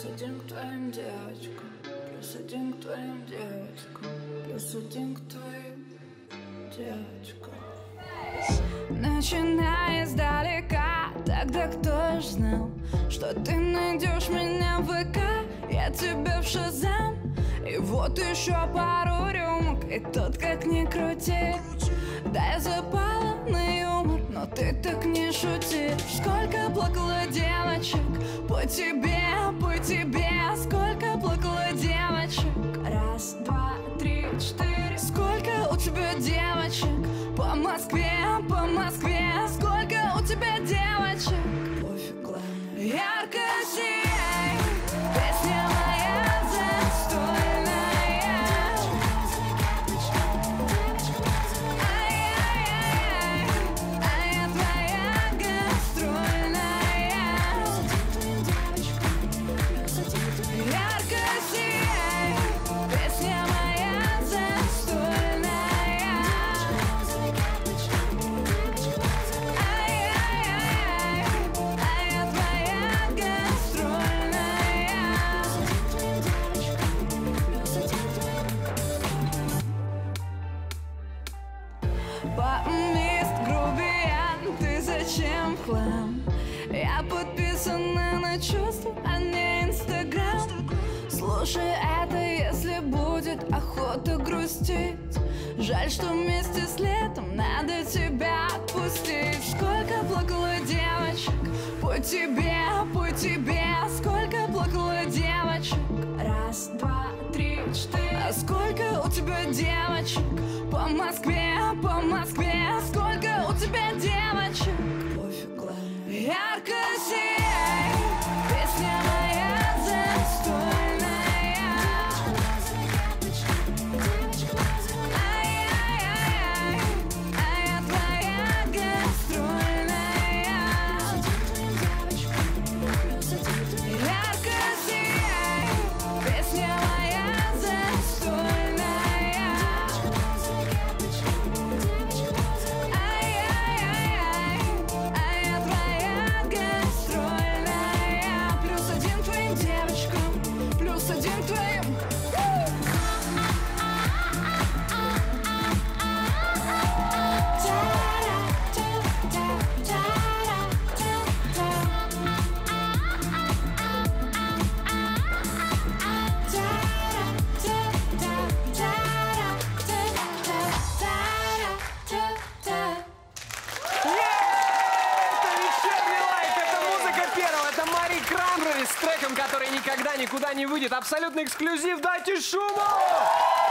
Плюс один к твоим девочкам, плюс один к твоим девочкам, плюс один к твоим девочкам. Начиная издалека, тогда кто ж знал, что ты найдешь меня в ВК, я тебя в Шазам. И вот еще пару рюмок, и тут как ни крути, да я запала на юмор, но ты так не шути. Сколько плакала девочек по тебе, сколько плакала девочек. Раз, два, три, четыре. Сколько у тебя девочек по Москве, сколько у тебя девочек. Пофиг, главное, ярко сияй, песня моя застольная. Ай-яй-яй, а я твоя гастрольная. Ярко сияй, песня моя застольная. Ай-яй-яй, а я твоя гастрольная. Помист, грубиян, ты зачем в хлам? Я подписана на чувства, а не Инстаграм. Слушай это, если будет охота грустить. Жаль, что вместе с летом надо тебя отпустить. Сколько плакала девочек по тебе, сколько плакала девочек. Раз, два, три, четыре. А сколько у тебя девочек по Москве, сколько у тебя девочек. Пофиг, главное, ярко сияй, песня моя застольная. Ай-яй-яй, а я твоя гастрольная. Ярко сияй, песня моя застольная. Ай-яй-яй, а я твоя гастрольная. Плюс один к твоим девочкам, плюс один к твоим. С треком, который никогда никуда не выйдет. Абсолютный эксклюзив. Дайте шуму!